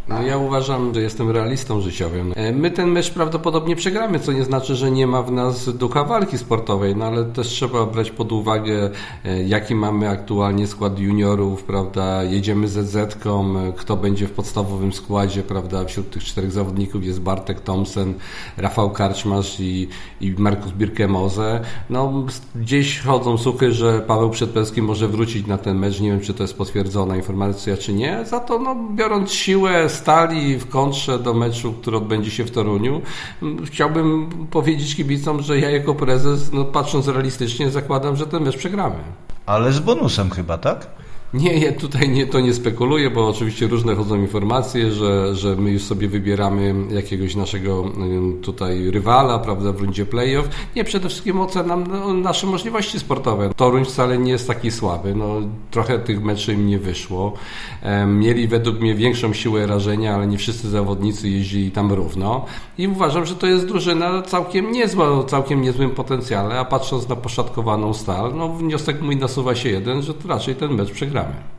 No ja uważam, że jestem realistą życiowym. My ten mecz prawdopodobnie przegramy, co nie znaczy, że nie ma w nas ducha walki sportowej, no ale też trzeba brać pod uwagę, jaki mamy aktualnie skład juniorów, prawda, jedziemy z ZZ-ką, kto będzie w podstawowym składzie, prawda, wśród tych 4 zawodników jest Bartek Thompson, Rafał Karczmarz i Markus Birkemose. No gdzieś chodzą słuchy, że Paweł Przedpełski może wrócić na ten mecz, nie wiem, czy to jest potwierdzona informacja, czy nie, za to no, biorąc siłę Stali w kontrze do meczu, który odbędzie się w Toruniu, chciałbym powiedzieć kibicom, że ja jako prezes, no patrząc realistycznie, zakładam, że ten mecz przegramy. Ale z bonusem chyba, tak? Nie, tutaj to nie spekuluję, bo oczywiście różne chodzą informacje, że my już sobie wybieramy jakiegoś naszego tutaj rywala, prawda, w rundzie play-off. Nie, przede wszystkim ocenam nasze możliwości sportowe. Toruń wcale nie jest taki słaby, no trochę tych meczy im nie wyszło. Mieli według mnie większą siłę rażenia, ale nie wszyscy zawodnicy jeździli tam równo i uważam, że to jest drużyna całkiem niezła, o całkiem niezłym potencjale, a patrząc na poszatkowaną Stal, no wniosek mój nasuwa się jeden, że to raczej ten mecz przegramy.